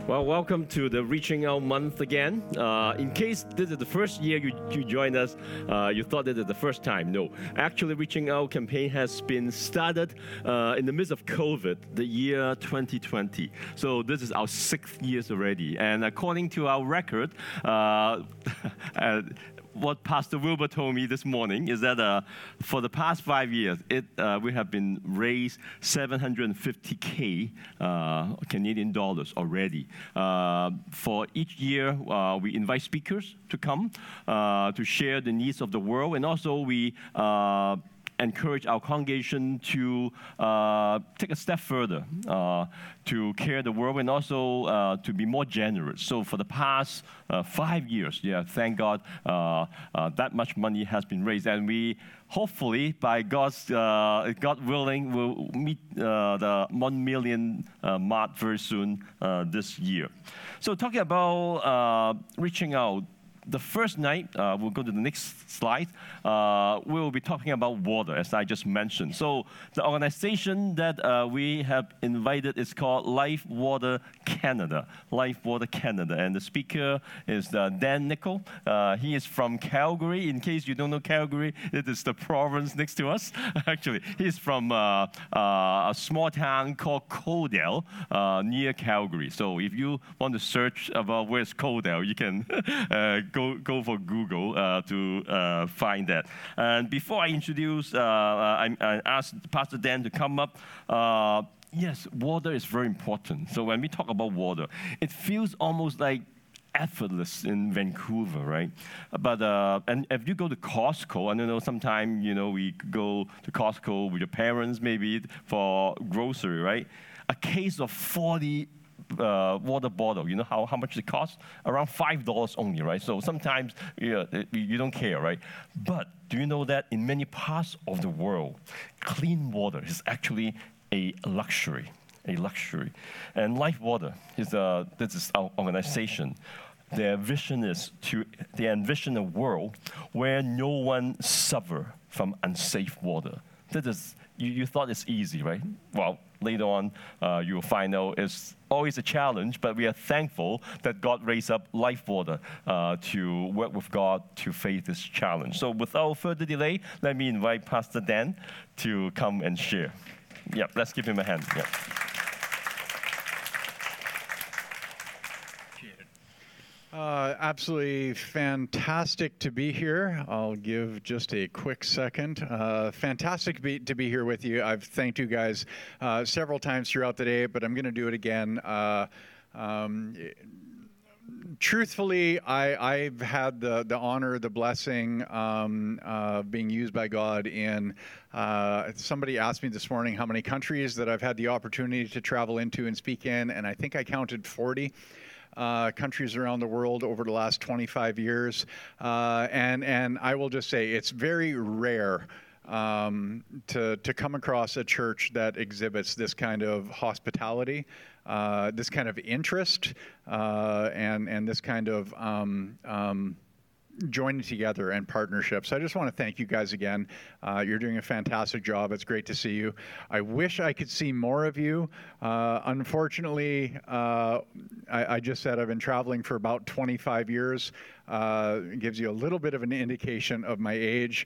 Well, welcome to the Reaching Out month again. In case this is the first year you joined us, you thought this is the first time. No, actually, Reaching Out campaign has been started in the midst of COVID, the year 2020. So this is our 6th year already. And according to our record, what Pastor Wilbur told me this morning is that for the past 5 years, we have been raised 750K Canadian dollars already. For each year, we invite speakers to come to share the needs of the world, and also we encourage our congregation to take a step further to care the world and also to be more generous. So for the past 5 years, thank God, that much money has been raised, and we hopefully, by God willing, will meet the 1 million mark very soon this year. So talking about reaching out. The first night, we'll go to the next slide, we will be talking about water, as I just mentioned. So the organization that we have invited is called Life Water Canada. Life Water Canada. And the speaker is Dan Nicol. He is from Calgary. In case you don't know Calgary, it is the province next to us. Actually, he's from a small town called Codell near Calgary. So if you want to search about where's Codell, you can go for Google to find that. And before I introduce, I asked Pastor Dan to come up. Yes, water is very important. So when we talk about water, it feels almost like effortless in Vancouver, right? But and if you go to Costco, I don't know, sometimes we go to Costco with your parents maybe for grocery, right? A case of 40 water bottle, you know how much it costs? Around $5 only, right? So sometimes you don't care, right? But do you know that in many parts of the world, clean water is actually a luxury, And Life Water this is our organization. Their vision is they envision a world where no one suffer from unsafe water. That is, you thought it's easy, right? Well, later on, you will find out it's always a challenge, but we are thankful that God raised up Life Water to work with God to face this challenge. So without further delay, let me invite Pastor Dan to come and share. Yeah, let's give him a hand. Yeah. Absolutely fantastic to be here. I'll give just a quick second. Fantastic to be here with you. I've thanked you guys several times throughout the day, but I'm going to do it again. Truthfully, I've had the honor, the blessing of being used by God in, somebody asked me this morning how many countries that I've had the opportunity to travel into and speak in, and I think I counted 40. Countries around the world over the last 25 years. And I will just say it's very rare to come across a church that exhibits this kind of hospitality, this kind of interest, and this kind of joining together and partnership. So I just want to thank you guys again. You're doing a fantastic job. It's great to see you. I wish I could see more of you. Unfortunately, I just said I've been traveling for about 25 years. It gives you a little bit of an indication of my age.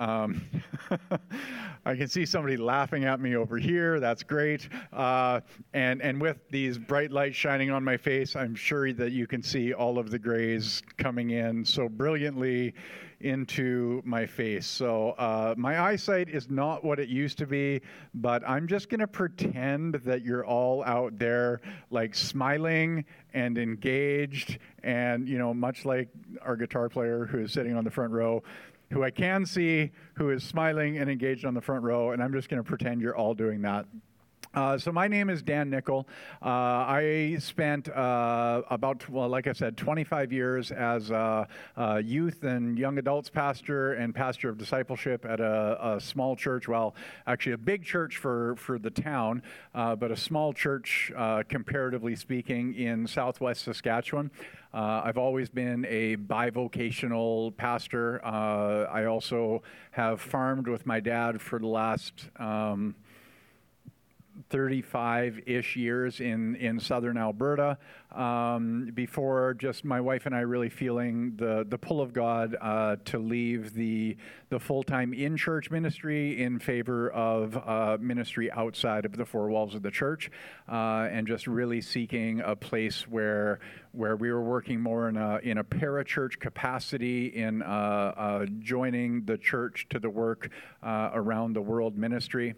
I can see somebody laughing at me over here. That's great. And with these bright lights shining on my face, I'm sure that you can see all of the grays coming in so brilliantly into my face. So my eyesight is not what it used to be, but I'm just going to pretend that you're all out there like smiling and engaged and, much like our guitar player who is sitting on the front row, who I can see, who is smiling and engaged on the front row, and I'm just going to pretend you're all doing that. So my name is Dan Nicol. I spent like I said, 25 years as a youth and young adults pastor and pastor of discipleship at a small church. Well, actually a big church for the town, but a small church, comparatively speaking, in southwest Saskatchewan. I've always been a bivocational pastor. I also have farmed with my dad for the last 35-ish years in southern Alberta, before just my wife and I really feeling the pull of God to leave the full-time in-church ministry in favor of ministry outside of the four walls of the church, and just really seeking a place where we were working more in a parachurch capacity, in joining the church to the work around the world ministry.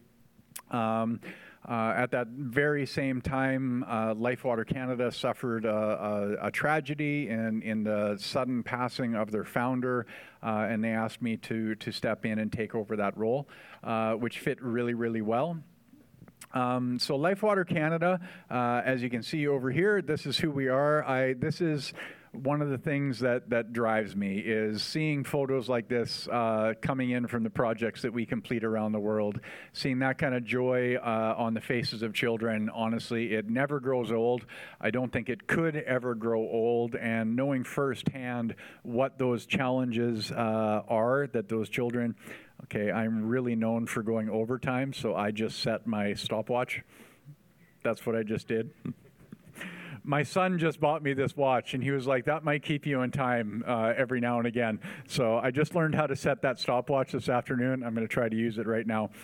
At that very same time, Lifewater Canada suffered a tragedy in the sudden passing of their founder, and they asked me to step in and take over that role, which fit really, really well. So Lifewater Canada, as you can see over here, this is who we are. This is one of the things that drives me, is seeing photos like this coming in from the projects that we complete around the world, seeing that kind of joy on the faces of children. Honestly, it never grows old. I don't think it could ever grow old, and knowing firsthand what those challenges are that those children, okay, I'm really known for going overtime, so I just set my stopwatch. That's what I just did. My son just bought me this watch, and he was like, that might keep you in time every now and again. So I just learned how to set that stopwatch this afternoon. I'm going to try to use it right now.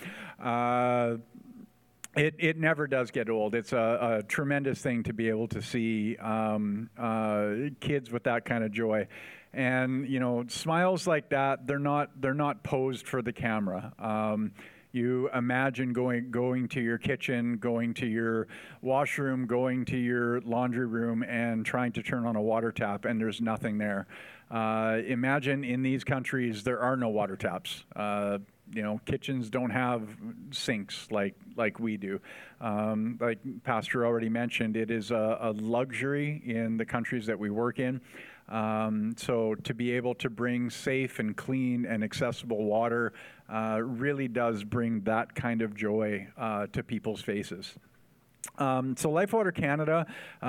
It never does get old. It's a tremendous thing to be able to see kids with that kind of joy. And, you know, smiles like that, they're not posed for the camera. You imagine going to your kitchen, going to your washroom, going to your laundry room, and trying to turn on a water tap, and there's nothing there. Imagine in these countries there are no water taps. You know, kitchens don't have sinks like we do. Like Pastor already mentioned, it is a luxury in the countries that we work in. So to be able to bring safe and clean and accessible water really does bring that kind of joy to people's faces. So Lifewater Canada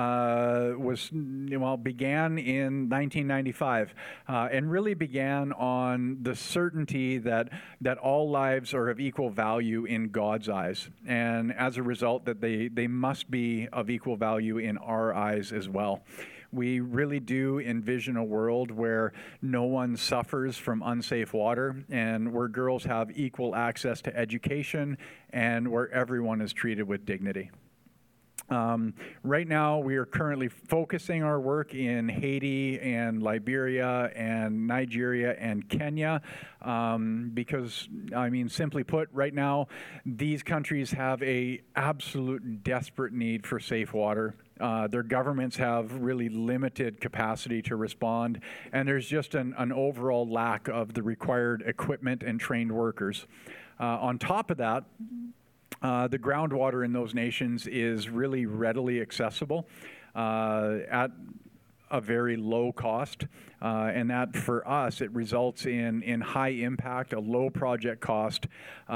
began in 1995 and really began on the certainty that all lives are of equal value in God's eyes, and as a result that they must be of equal value in our eyes as well. We really do envision a world where no one suffers from unsafe water, and where girls have equal access to education, and where everyone is treated with dignity. Right now, we are currently focusing our work in Haiti and Liberia and Nigeria and Kenya because, I mean, simply put, right now, these countries have a absolute desperate need for safe water. Their governments have really limited capacity to respond, and there's just an overall lack of the required equipment and trained workers. On top of that, the groundwater in those nations is really readily accessible at a very low cost, and that for us it results in high impact, a low project cost,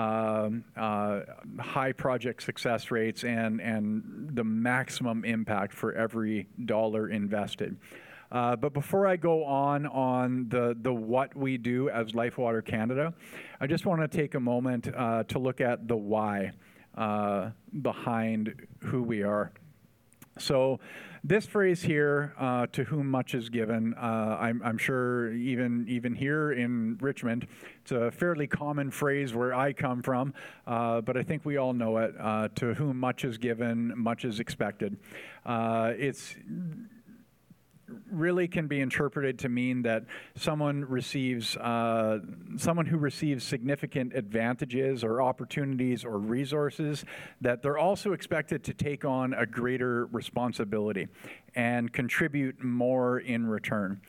high project success rates, and the maximum impact for every dollar invested. But before I go on the what we do as Lifewater Canada, I just want to take a moment to look at the why behind who we are. So this phrase here, to whom much is given, I'm sure even here in Richmond, it's a fairly common phrase where I come from, but I think we all know it. To whom much is given, much is expected. It's really can be interpreted to mean that someone who receives significant advantages or opportunities or resources, that they're also expected to take on a greater responsibility and contribute more in return.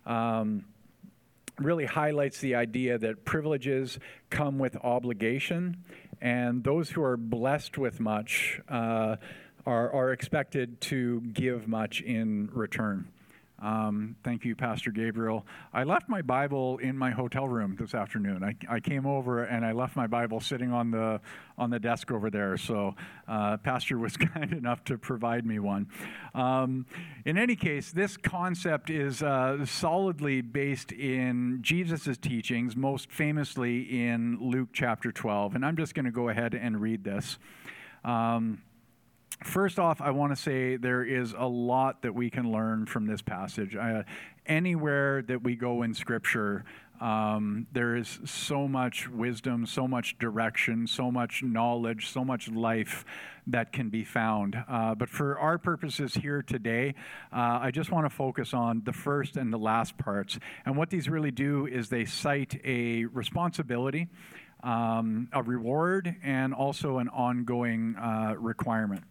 Really highlights the idea that privileges come with obligation, and those who are blessed with much are expected to give much in return. Thank you, Pastor Gabriel. I left my Bible in my hotel room this afternoon. I came over and I left my Bible sitting on the desk over there. So Pastor was kind enough to provide me one. In any case, this concept is solidly based in Jesus' teachings, most famously in Luke chapter 12. And I'm just going to go ahead and read this. First off, I want to say there is a lot that we can learn from this passage. Anywhere that we go in Scripture, there is so much wisdom, so much direction, so much knowledge, so much life that can be found. But for our purposes here today, I just want to focus on the first and the last parts. And what these really do is they cite a responsibility, a reward, and also an ongoing requirement.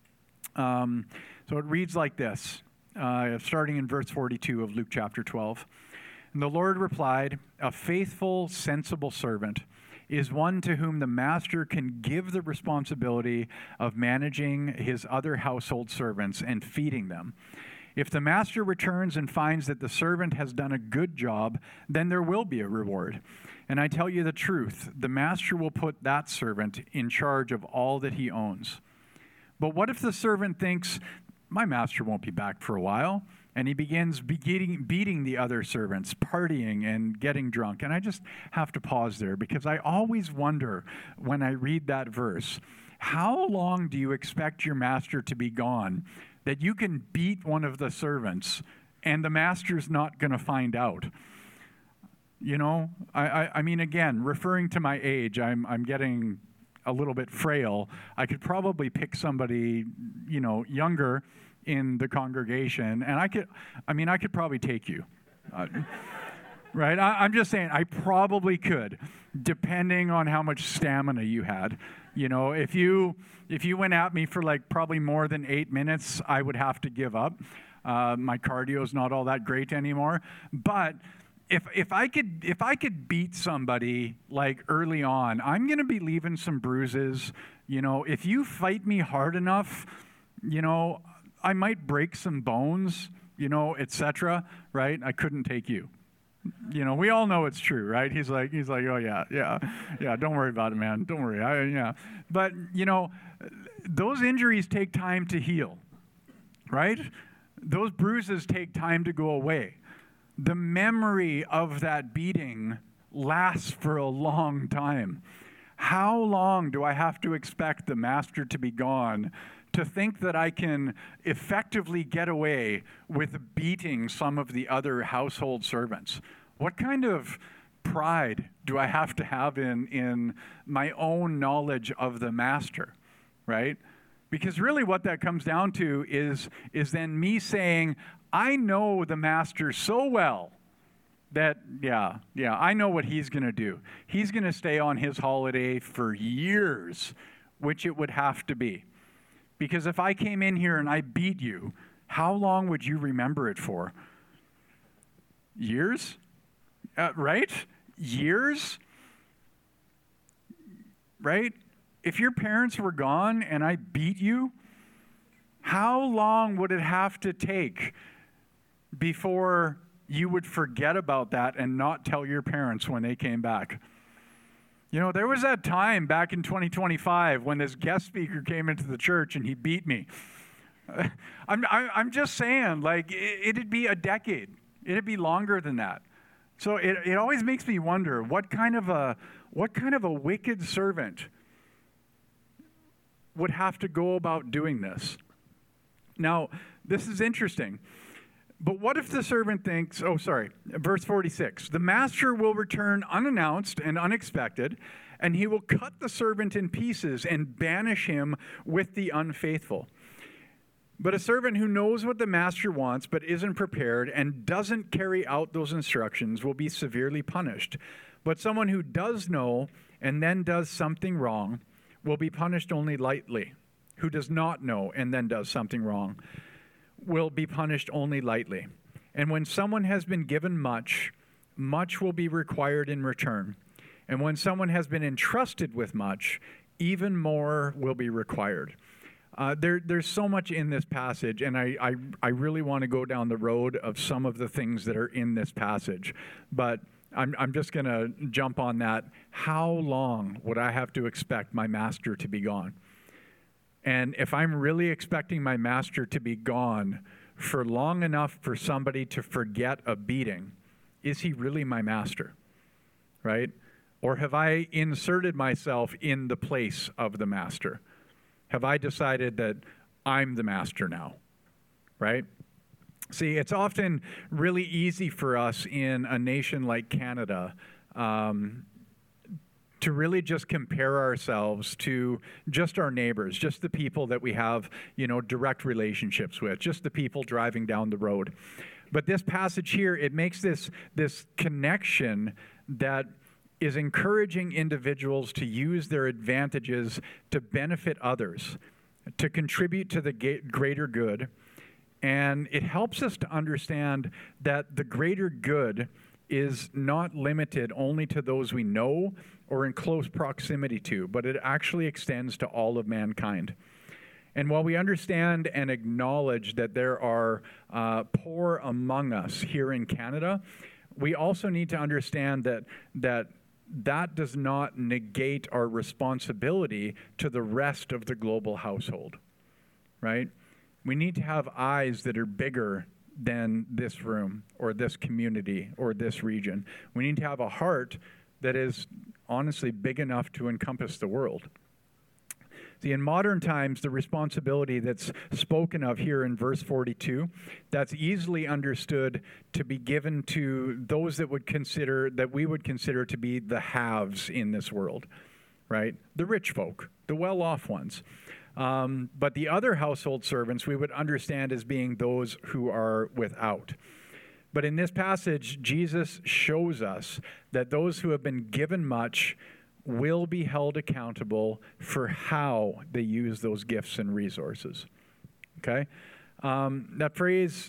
So it reads like this, starting in verse 42 of Luke chapter 12. And the Lord replied, "A faithful, sensible servant is one to whom the master can give the responsibility of managing his other household servants and feeding them. If the master returns and finds that the servant has done a good job, then there will be a reward. And I tell you the truth, the master will put that servant in charge of all that he owns. But what if the servant thinks, my master won't be back for a while, and he begins beating the other servants, partying and getting drunk?" And I just have to pause there because I always wonder when I read that verse, how long do you expect your master to be gone that you can beat one of the servants and the master's not going to find out? You know, I mean, again, referring to my age, I'm getting a little bit frail. I could probably pick somebody, younger in the congregation, and I could probably take you. Right? I'm just saying, I probably could, depending on how much stamina you had. If you went at me for like probably more than 8 minutes, I would have to give up. My cardio's not all that great anymore. But if I could beat somebody like early on, I'm going to be leaving some bruises. If you fight me hard enough, I might break some bones, etc. Right? I couldn't take you. We all know it's true, right? He's like, oh yeah. Don't worry about it, man. Don't worry. But those injuries take time to heal, right? Those bruises take time to go away. The memory of that beating lasts for a long time. How long do I have to expect the master to be gone to think that I can effectively get away with beating some of the other household servants? What kind of pride do I have to have in my own knowledge of the master, right? Because really what that comes down to is then me saying, I know the master so well that, I know what he's going to do. He's going to stay on his holiday for years, which it would have to be. Because if I came in here and I beat you, how long would you remember it for? Years? Right? Years? Right? If your parents were gone and I beat you, how long would it have to take before you would forget about that and not tell your parents when they came back? There was that time back in 2025 when this guest speaker came into the church and he beat me. I'm just saying, like, it'd be a decade. It'd be longer than that. So it always makes me wonder what kind of a wicked servant would have to go about doing this. Now, this is interesting. But what if the servant thinks, verse 46, the master will return unannounced and unexpected, and he will cut the servant in pieces and banish him with the unfaithful. But a servant who knows what the master wants but isn't prepared and doesn't carry out those instructions will be severely punished. But someone who does know and then does something wrong will be punished only lightly. Who does not know and then does something wrong will be punished only lightly. And when someone has been given much, much will be required in return. And when someone has been entrusted with much, even more will be required. There's so much in this passage, and I really want to go down the road of some of the things that are in this passage. But I'm just going to jump on that. How long would I have to expect my master to be gone? And if I'm really expecting my master to be gone for long enough for somebody to forget a beating, is he really my master, right? Or have I inserted myself in the place of the master? have I decided that I'm the master now, right? See, it's often really easy for us in a nation like Canada to really just compare ourselves to just our neighbors, just the people that we have, direct relationships with, just the people driving down the road. But this passage here, it makes this connection that is encouraging individuals to use their advantages to benefit others, to contribute to the greater good. And it helps us to understand that the greater good is not limited only to those we know or in close proximity to, but it actually extends to all of mankind. And while we understand and acknowledge that there are poor among us here in Canada, we also need to understand that does not negate our responsibility to the rest of the global household, right? We need to have eyes that are bigger than this room or this community or this region. We need to have a heart that is honestly big enough to encompass the world. See, in modern times, the responsibility that's spoken of here in verse 42, that's easily understood to be given to those that we would consider to be the haves in this world, right? The rich folk, the well-off ones. But the other household servants we would understand as being those who are without. But in this passage, Jesus shows us that those who have been given much will be held accountable for how they use those gifts and resources. Okay? That phrase,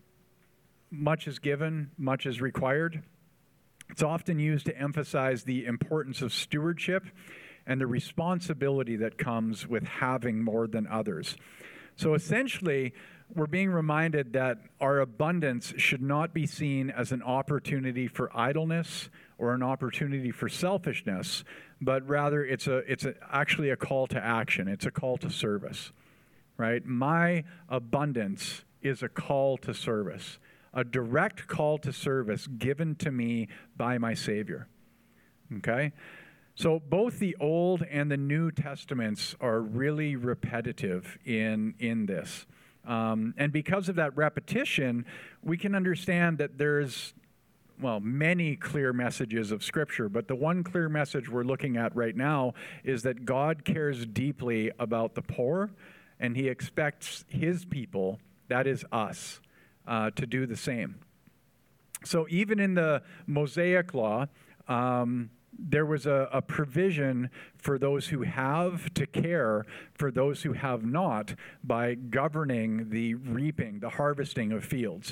much is given, much is required, it's often used to emphasize the importance of stewardship and the responsibility that comes with having more than others. So essentially, we're being reminded that our abundance should not be seen as an opportunity for idleness or an opportunity for selfishness, but rather it's actually a call to action. It's a call to service, right? My abundance is a call to service, a direct call to service given to me by my Savior, okay? So both the Old and the New Testaments are really repetitive in this. And because of that repetition, we can understand that there's, many clear messages of Scripture, but the one clear message we're looking at right now is that God cares deeply about the poor, and He expects His people, that is us, to do the same. So even in the Mosaic Law, there was a provision for those who have to care for those who have not by governing the reaping, the harvesting of fields.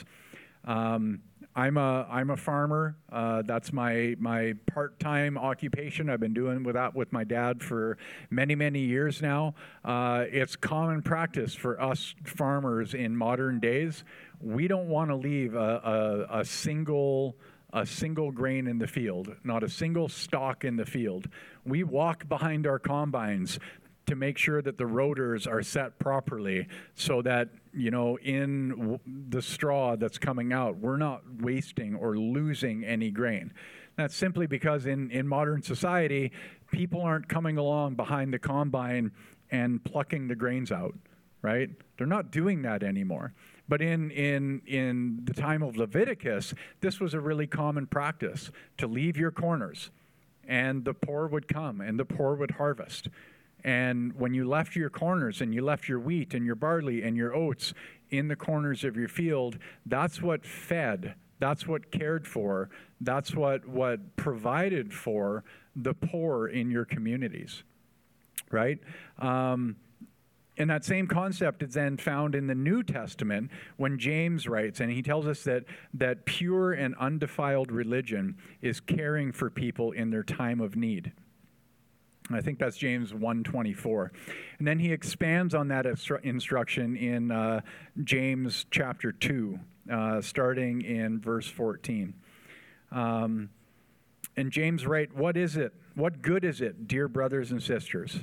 I'm a farmer. That's my part-time occupation. I've been doing that with my dad for many, many years now. It's common practice for us farmers in modern days. We don't want to leave a single grain in the field, not a single stalk in the field. We walk behind our combines to make sure that the rotors are set properly so that, in the straw that's coming out, we're not wasting or losing any grain. That's simply because in modern society, people aren't coming along behind the combine and plucking the grains out, right? They're not doing that anymore. But in the time of Leviticus, this was a really common practice, to leave your corners, and the poor would come, and the poor would harvest. And when you left your corners, and you left your wheat, and your barley, and your oats in the corners of your field, that's what fed, that's what cared for, that's what provided for the poor in your communities, right? And that same concept is then found in the New Testament when James writes, and he tells us that pure and undefiled religion is caring for people in their time of need. I think that's James 1:24. And then he expands on that instruction in James chapter 2, starting in verse 14. And James writes, "What is it? What good is it, dear brothers and sisters?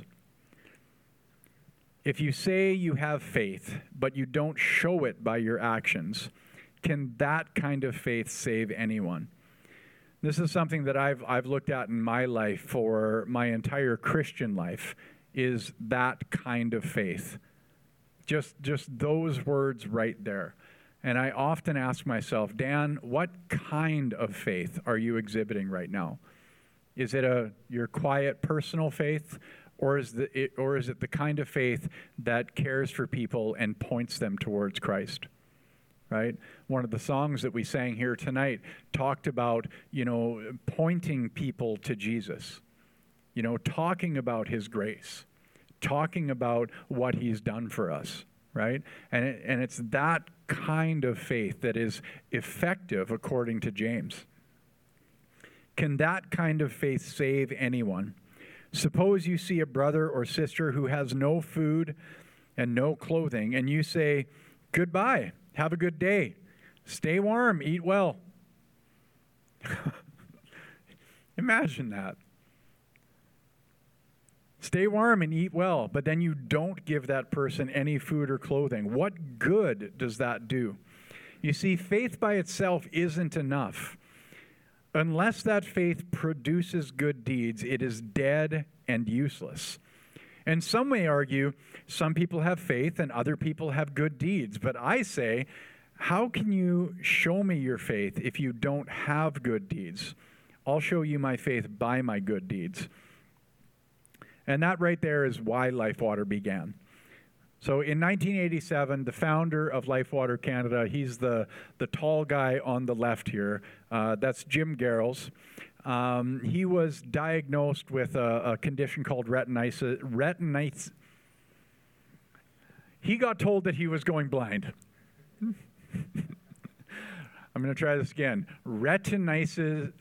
If you say you have faith, but you don't show it by your actions, can that kind of faith save anyone?" This is something that I've looked at in my life for my entire Christian life, is that kind of faith. Just those words right there. And I often ask myself, Dan, what kind of faith are you exhibiting right now? Is it your quiet personal faith, or is it the kind of faith that cares for people and points them towards Christ? Right? One of the songs that we sang here tonight talked about, pointing people to Jesus. Talking about his grace, talking about what he's done for us, right? And it's that kind of faith that is effective according to James. Can that kind of faith save anyone? Suppose you see a brother or sister who has no food and no clothing, and you say, "Goodbye, have a good day, stay warm, eat well." Imagine that. Stay warm and eat well, but then you don't give that person any food or clothing. What good does that do? You see, faith by itself isn't enough. Unless that faith produces good deeds, it is dead and useless. And some may argue some people have faith and other people have good deeds. But I say, how can you show me your faith if you don't have good deeds? I'll show you my faith by my good deeds. And that right there is why LifeWater began. So in 1987, the founder of LifeWater Canada, he's the tall guy on the left here. That's Jim Garrels. He was diagnosed with a condition called retinitis. He got told that he was going blind. I'm going to try this again. Retinitis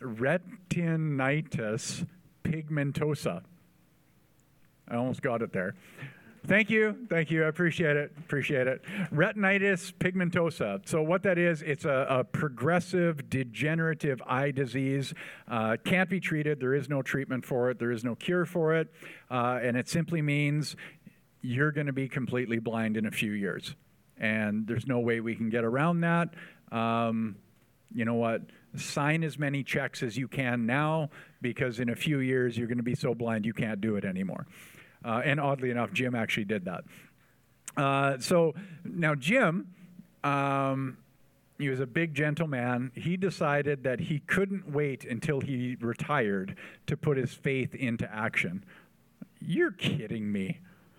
pigmentosa. I almost got it there. Thank you. I appreciate it. Retinitis pigmentosa. So what that is, it's a progressive degenerative eye disease. Can't be treated. There is no treatment for it. There is no cure for it. And it simply means you're going to be completely blind in a few years. And there's no way we can get around that. You know what? Sign as many checks as you can now, because in a few years you're going to be so blind you can't do it anymore. And oddly enough, Jim actually did that. So now Jim, he was a big gentleman. He decided that he couldn't wait until he retired to put his faith into action. You're kidding me.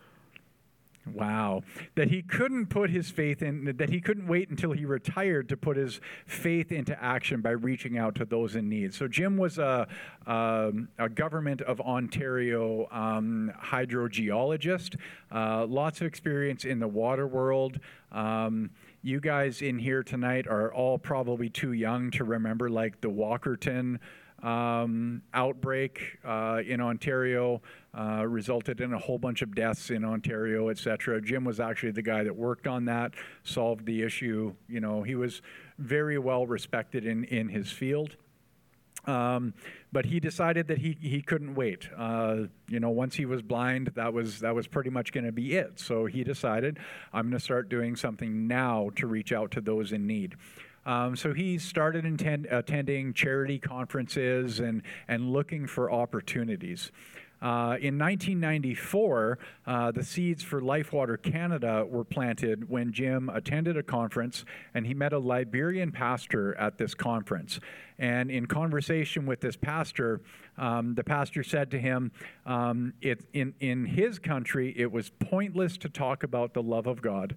Wow. That he couldn't put his faith in, that he couldn't wait until he retired to put his faith into action by reaching out to those in need. So Jim was a Government of Ontario hydrogeologist, lots of experience in the water world. You guys in here tonight are all probably too young to remember like the Walkerton outbreak in Ontario resulted in a whole bunch of deaths in Ontario, etc. Jim was actually the guy that worked on that, solved the issue. He was very well respected in his field. But he decided that he couldn't wait. Once he was blind, that was pretty much going to be it. So he decided, I'm going to start doing something now to reach out to those in need. So he started attending charity conferences and looking for opportunities. In 1994, the seeds for LifeWater Canada were planted when Jim attended a conference, and he met a Liberian pastor at this conference. And in conversation with this pastor, the pastor said to him, in his country, it was pointless to talk about the love of God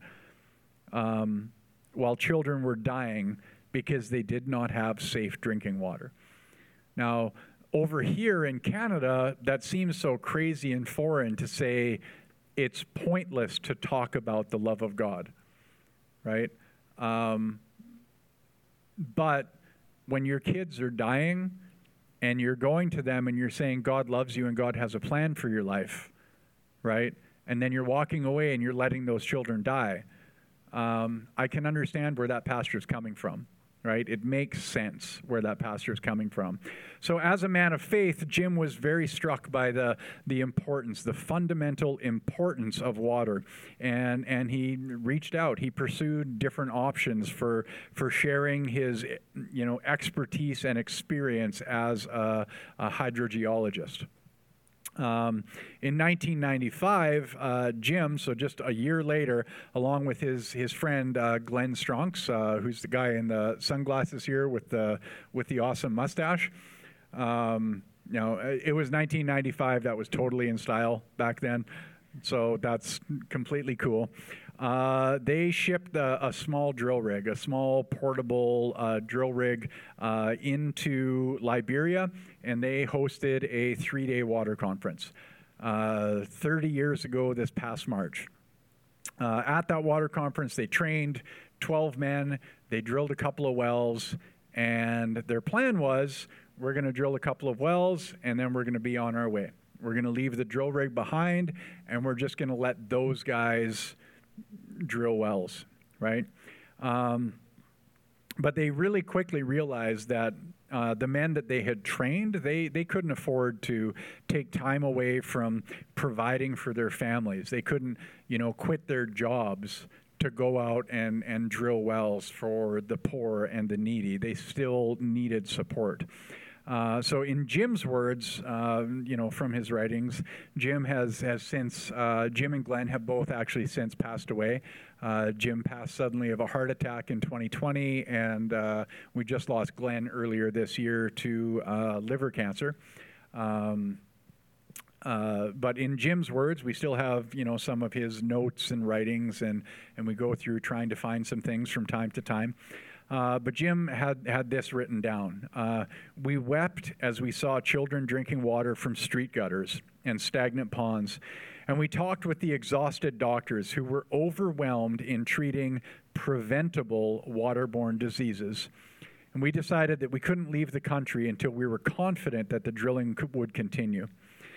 while children were dying because they did not have safe drinking water. Now, over here in Canada, that seems so crazy and foreign to say it's pointless to talk about the love of God, right? But when your kids are dying and you're going to them and you're saying God loves you and God has a plan for your life, right? And then you're walking away and you're letting those children die. I can understand where that pastor is coming from, right? It makes sense where that pastor is coming from. So as a man of faith, Jim was very struck by the importance, the fundamental importance of water. And he reached out. He pursued different options for sharing his expertise and experience as a hydrogeologist. In 1995, Jim, so just a year later, along with his friend Glenn Stronks, who's the guy in the sunglasses here with the awesome mustache. It was 1995. That was totally in style back then, so that's completely cool. They shipped a small drill rig, a small portable drill rig into Liberia, and they hosted a 3-day water conference 30 years ago this past March. At that water conference, they trained 12 men, they drilled a couple of wells, and their plan was, we're going to drill a couple of wells, and then we're going to be on our way. We're going to leave the drill rig behind, and we're just going to let those guys drill wells, right? But they really quickly realized that the men that they had trained, they couldn't afford to take time away from providing for their families. They couldn't, quit their jobs to go out and drill wells for the poor and the needy. They still needed support. So in Jim's words, from his writings, Jim and Glenn have both actually since passed away. Jim passed suddenly of a heart attack in 2020, and we just lost Glenn earlier this year to liver cancer. But in Jim's words, we still have, some of his notes and writings, and we go through trying to find some things from time to time. But Jim had this written down. We wept as we saw children drinking water from street gutters and stagnant ponds, and we talked with the exhausted doctors who were overwhelmed in treating preventable waterborne diseases. And we decided that we couldn't leave the country until we were confident that the drilling would continue.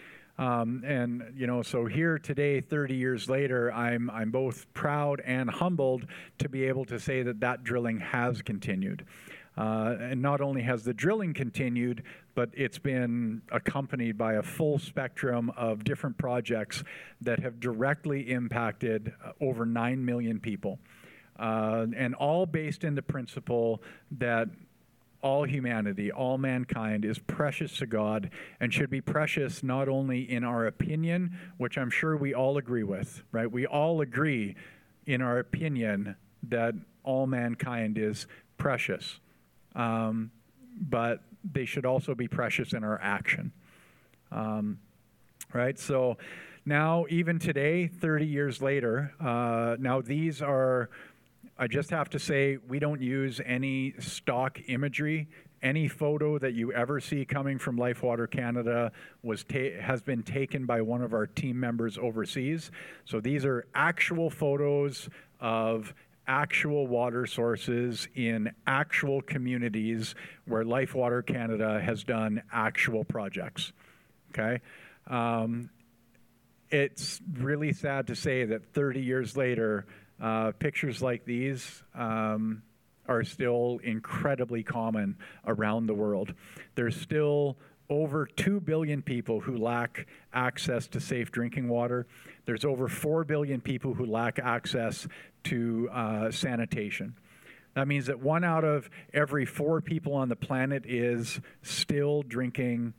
So here today, 30 years later, I'm both proud and humbled to be able to say that drilling has continued. And not only has the drilling continued, but it's been accompanied by a full spectrum of different projects that have directly impacted over 9 million people. And all based in the principle that all humanity, all mankind is precious to God and should be precious not only in our opinion, which I'm sure we all agree with, right? We all agree in our opinion that all mankind is precious, but they should also be precious in our action, right? So now, even today, 30 years later, now these are, I just have to say, we don't use any stock imagery. Any photo that you ever see coming from Life Water Canada has been taken by one of our team members overseas. So these are actual photos of actual water sources in actual communities where Life Water Canada has done actual projects, okay? It's really sad to say that 30 years later, pictures like these are still incredibly common around the world. There's still over 2 billion people who lack access to safe drinking water. There's over 4 billion people who lack access to sanitation. That means that 1 out of every 4 people on the planet is still drinking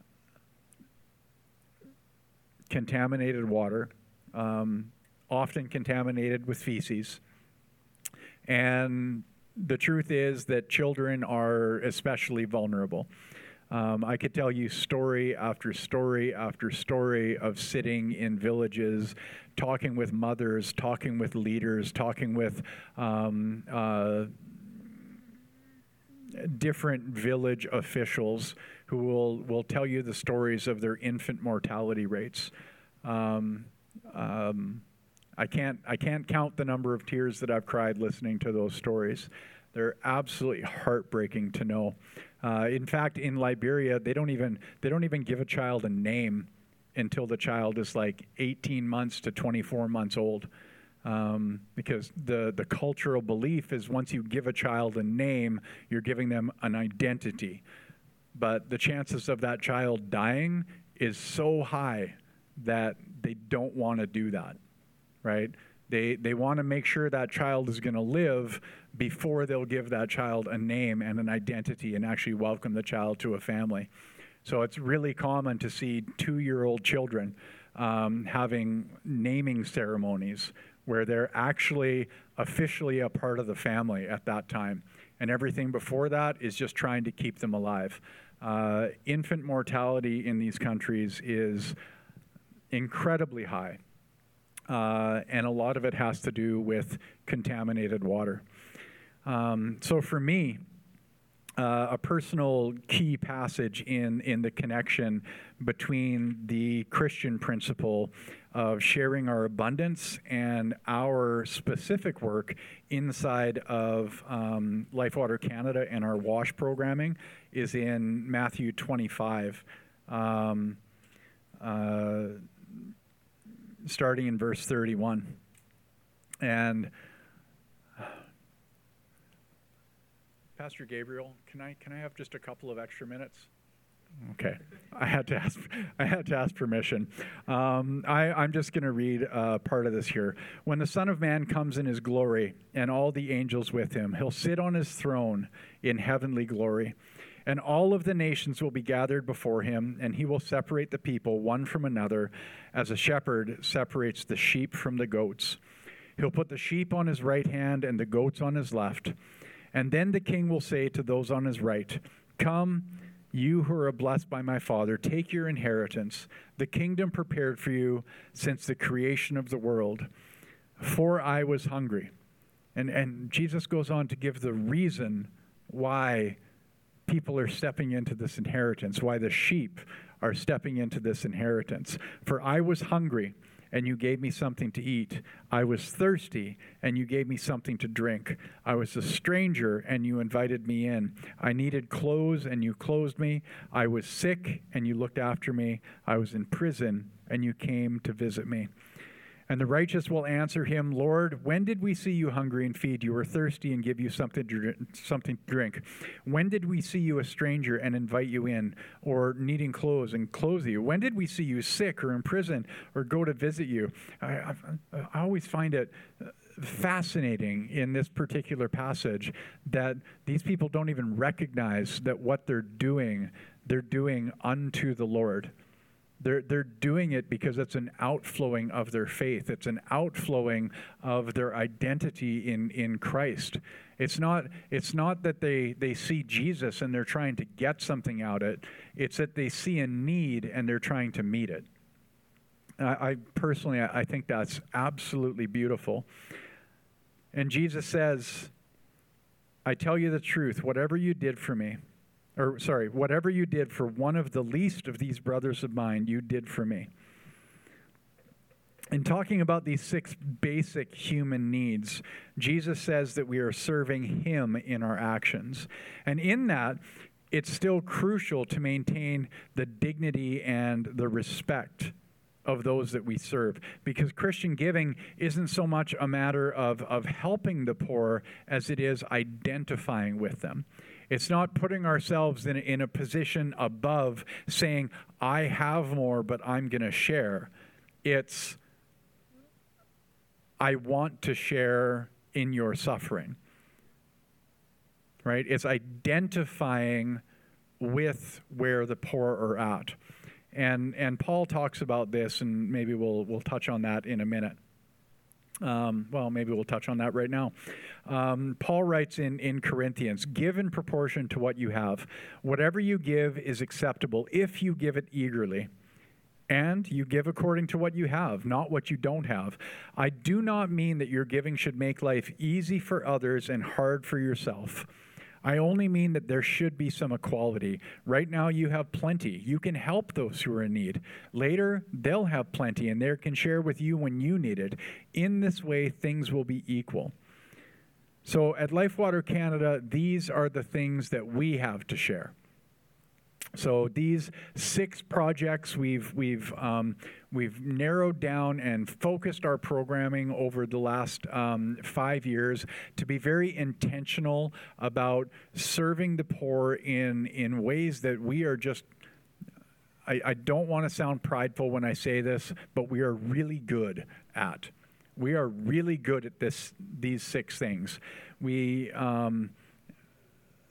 contaminated water, often contaminated with feces. And the truth is that children are especially vulnerable. I could tell you story after story after story of sitting in villages, talking with mothers, talking with leaders, talking with different village officials who will tell you the stories of their infant mortality rates. I can't count the number of tears that I've cried listening to those stories. They're absolutely heartbreaking to know. In fact, in Liberia, they don't even give a child a name until the child is like 18 months to 24 months old, because the cultural belief is once you give a child a name, you're giving them an identity. But the chances of that child dying is so high that they don't want to do that, right? They want to make sure that child is going to live before they'll give that child a name and an identity and actually welcome the child to a family. So it's really common to see 2-year-old children having naming ceremonies where they're actually officially a part of the family at that time. And everything before that is just trying to keep them alive. Infant mortality in these countries is incredibly high. And a lot of it has to do with contaminated water. So for me, a personal key passage in the connection between the Christian principle of sharing our abundance and our specific work inside of Lifewater Canada and our WASH programming is in Matthew 25, starting in verse 31. And Pastor Gabriel, can I have just a couple of extra minutes? Okay, I had to ask permission. I'm just going to read part of this here. When the Son of Man comes in his glory and all the angels with him, he'll sit on his throne in heavenly glory. And all of the nations will be gathered before him, and he will separate the people one from another, as a shepherd separates the sheep from the goats. He'll put the sheep on his right hand and the goats on his left. And then the king will say to those on his right, "Come, you who are blessed by my Father, take your inheritance, the kingdom prepared for you since the creation of the world. For I was hungry." And Jesus goes on to give the reason why people are stepping into this inheritance, why the sheep are stepping into this inheritance. "For I was hungry, and you gave me something to eat. I was thirsty, and you gave me something to drink. I was a stranger, and you invited me in. I needed clothes, and you clothed me. I was sick, and you looked after me. I was in prison, and you came to visit me." And the righteous will answer him, "Lord, when did we see you hungry and feed you, or thirsty and give you something to drink? When did we see you a stranger and invite you in, or needing clothes and clothe you? When did we see you sick or in prison or go to visit you?" I always find it fascinating in this particular passage that these people don't even recognize that what they're doing unto the Lord. They're doing it because it's an outflowing of their faith. It's an outflowing of their identity in Christ. It's not that they see Jesus and they're trying to get something out of it. It's that they see a need and they're trying to meet it. I personally think that's absolutely beautiful. And Jesus says, "I tell you the truth, whatever you did for one of the least of these brothers of mine, you did for me." In talking about these 6 basic human needs, Jesus says that we are serving him in our actions. And in that, it's still crucial to maintain the dignity and the respect of those that we serve. Because Christian giving isn't so much a matter of helping the poor as it is identifying with them. It's not putting ourselves in a position above saying, "I have more, but I'm going to share." It's, "I want to share in your suffering." Right? It's identifying with where the poor are at. And Paul talks about this, and maybe we'll touch on that in a minute. Maybe we'll touch on that right now. Paul writes in Corinthians, "Give in proportion to what you have. Whatever you give is acceptable if you give it eagerly. And you give according to what you have, not what you don't have. I do not mean that your giving should make life easy for others and hard for yourself. I only mean that there should be some equality. Right now you have plenty. You can help those who are in need. Later, they'll have plenty and they can share with you when you need it. In this way, things will be equal." So at Lifewater Canada, these are the things that we have to share. So these 6 projects we've narrowed down and focused our programming over the last 5 years to be very intentional about serving the poor in ways that we are just, I don't want to sound prideful when I say this, but we are really good at. We are really good at these 6 things.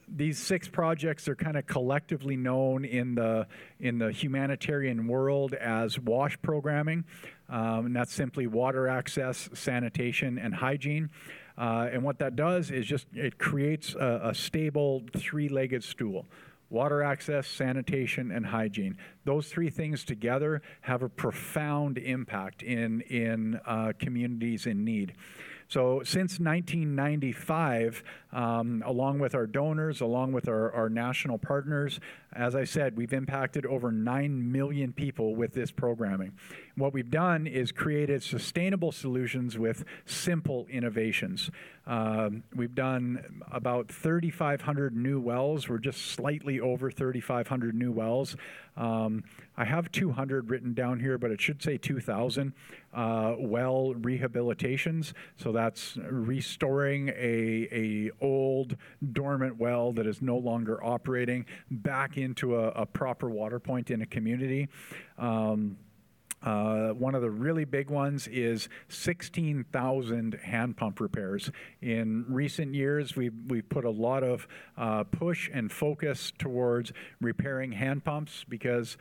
these 6 projects are kind of collectively known in the humanitarian world as WASH programming, and that's simply water access, sanitation, and hygiene. And what that does is just it creates a stable 3-legged stool. Water access, sanitation, and hygiene. Those 3 things together have a profound impact in communities in need. So since 1995, along with our donors, along with our national partners, as I said, we've impacted over 9 million people with this programming. What we've done is created sustainable solutions with simple innovations. We've done about 3,500 new wells. We're just slightly over 3,500 new wells. I have 200 written down here, but it should say 2,000 well rehabilitations. So that's restoring a old dormant well that is no longer operating back into a proper water point in a community. One of the really big ones is 16,000 hand pump repairs. In recent years, we've put a lot of push and focus towards repairing hand pumps because,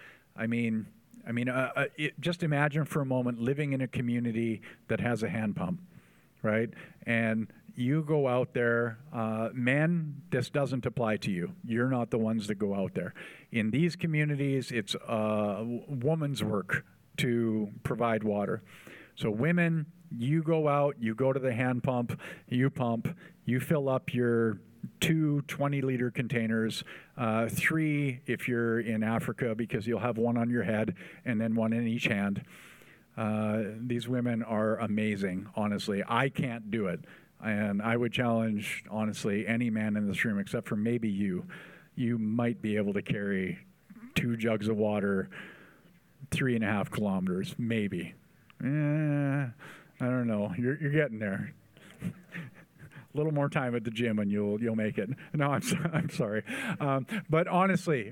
just imagine for a moment living in a community that has a hand pump, right? And you go out there, men, this doesn't apply to you. You're not the ones that go out there. In these communities, it's a woman's work to provide water. So women, you go out, you go to the hand pump, you fill up your 2 20-liter containers, 3 if you're in Africa because you'll have 1 on your head and then 1 in each hand. These women are amazing, honestly. I can't do it. And I would challenge, honestly, any man in this room except for maybe you. You might be able to carry 2 jugs of water 3.5 kilometers, maybe. I don't know. You're getting there. A little more time at the gym and you'll make it. No, I'm sorry. But honestly,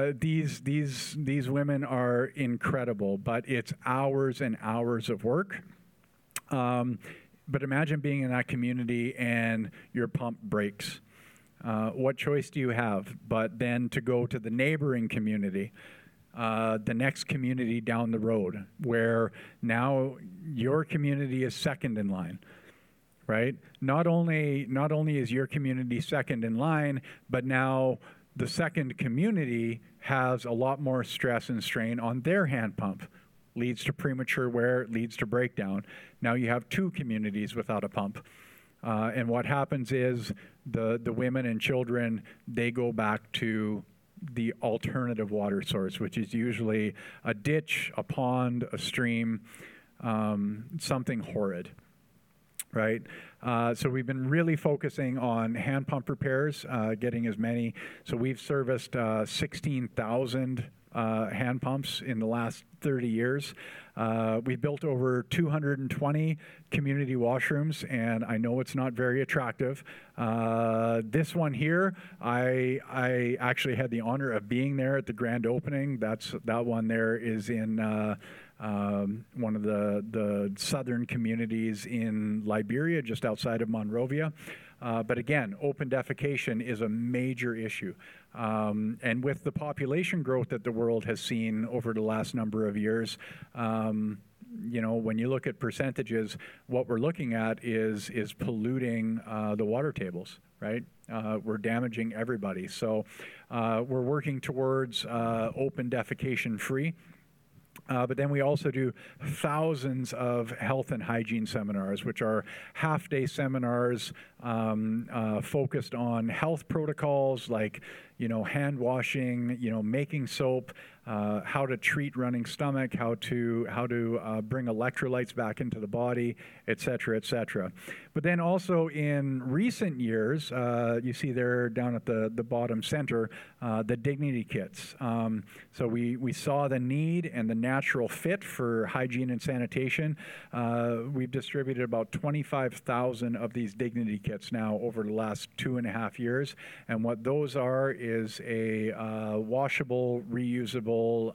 these women are incredible. But it's hours and hours of work. But imagine being in that community and your pump breaks. What choice do you have but then to go to the neighboring community? The next community down the road, where now your community is second in line, right? Not only is your community second in line, but now the second community has a lot more stress and strain on their hand pump. Leads to premature wear, leads to breakdown. Now you have 2 communities without a pump. And what happens is the women and children, they go back to the alternative water source, which is usually a ditch, a pond, a stream, something horrid, right? So we've been really focusing on hand pump repairs, getting as many. So we've serviced 16,000 hand pumps in the last 30 years. We've built over 220 community washrooms, and I know it's not very attractive. This one here, I actually had the honor of being there at the grand opening. That one there is in one of the southern communities in Liberia, just outside of Monrovia. But again, open defecation is a major issue. And with the population growth that the world has seen over the last number of years, when you look at percentages, what we're looking at is polluting the water tables, right? We're damaging everybody. So we're working towards open defecation free. But then we also do thousands of health and hygiene seminars, which are half-day seminars focused on health protocols like, hand washing, making soap, how to treat running stomach, how to bring electrolytes back into the body, et cetera, et cetera. But then also in recent years, you see there down at the bottom center, the dignity kits. So we saw the need and the natural fit for hygiene and sanitation. We've distributed about 25,000 of these dignity kits now over the last 2.5 years. And what those are is a washable, reusable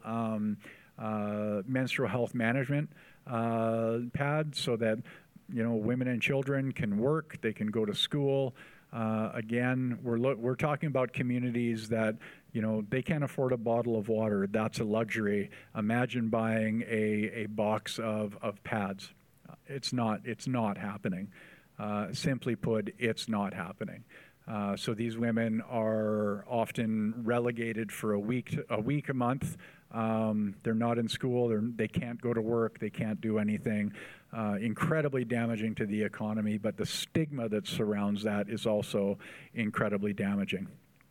menstrual health management pad so that women and children can work, they can go to school, Again, we're talking about communities that, they can't afford a bottle of water. That's a luxury. Imagine buying a box of pads. It's not happening. Simply put, it's not happening. So these women are often relegated for a week, a month. They're not in school. They can't go to work. They can't do anything. Incredibly damaging to the economy, but the stigma that surrounds that is also incredibly damaging.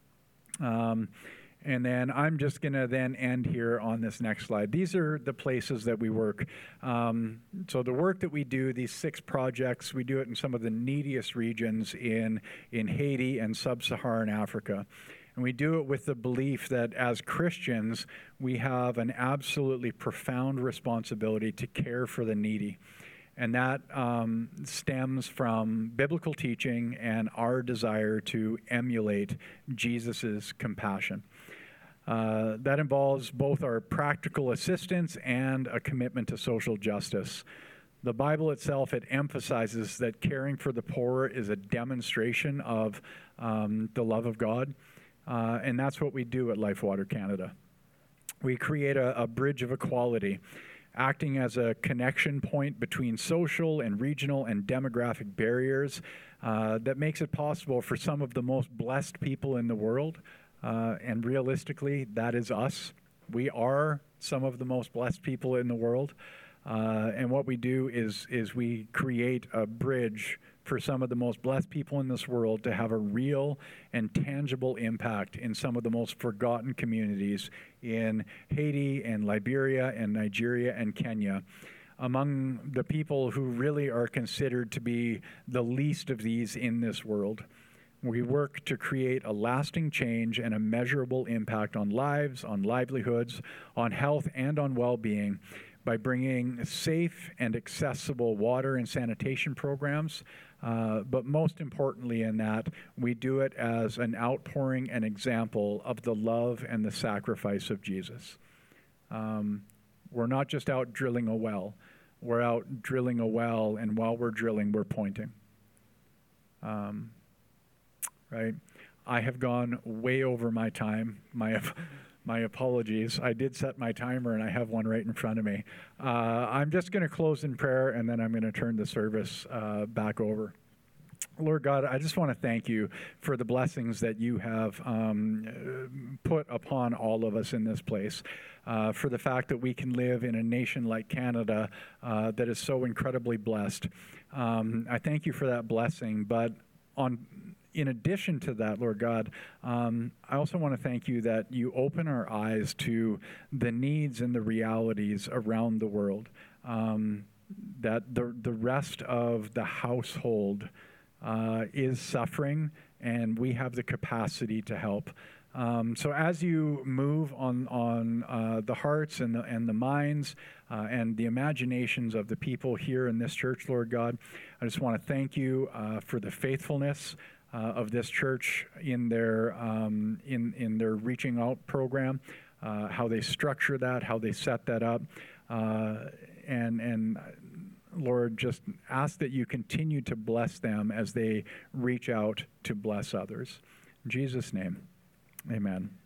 And then I'm just going to then end here on this next slide. These are the places that we work. So the work that we do, these 6 projects, we do it in some of the neediest regions in Haiti and sub-Saharan Africa. And we do it with the belief that as Christians, we have an absolutely profound responsibility to care for the needy. And that stems from biblical teaching and our desire to emulate Jesus's compassion. That involves both our practical assistance and a commitment to social justice. The Bible itself, it emphasizes that caring for the poor is a demonstration of the love of God, and that's what we do at LifeWater Canada. We create a bridge of equality, acting as a connection point between social and regional and demographic barriers that makes it possible for some of the most blessed people in the world. And realistically, that is us. We are some of the most blessed people in the world. And what we do is we create a bridge for some of the most blessed people in this world to have a real and tangible impact in some of the most forgotten communities in Haiti and Liberia and Nigeria and Kenya, among the people who really are considered to be the least of these in this world. We work to create a lasting change and a measurable impact on lives, on livelihoods, on health, and on well-being by bringing safe and accessible water and sanitation programs. But most importantly in that, we do it as an outpouring and example of the love and the sacrifice of Jesus. We're not just out drilling a well. We're out drilling a well, and while we're drilling, we're pointing. Right? I have gone way over my time. My apologies. I did set my timer, and I have one right in front of me. I'm just going to close in prayer, and then I'm going to turn the service back over. Lord God, I just want to thank you for the blessings that you have put upon all of us in this place, for the fact that we can live in a nation like Canada that is so incredibly blessed. I thank you for that blessing, but in addition to that, Lord God, I also want to thank you that you open our eyes to the needs and the realities around the world, that the rest of the household is suffering, and we have the capacity to help. So as you move on the hearts and the minds and the imaginations of the people here in this church, Lord God, I just want to thank you for the faithfulness of this church in their reaching out program, how they structure that, how they set that up, and Lord, just ask that you continue to bless them as they reach out to bless others. In Jesus' name, amen.